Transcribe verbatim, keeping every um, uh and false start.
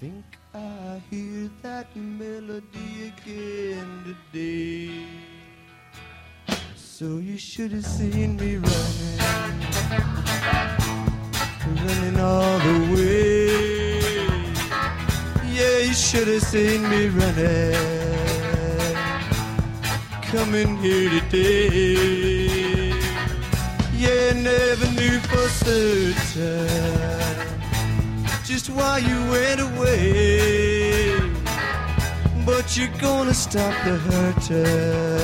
think I hear that melody again today. So you should have seen me running, running all the way. Yeah, you should have seen me running, coming here today. Yeah, never knew for certain just why you went away, but you're gonna stop the hurting.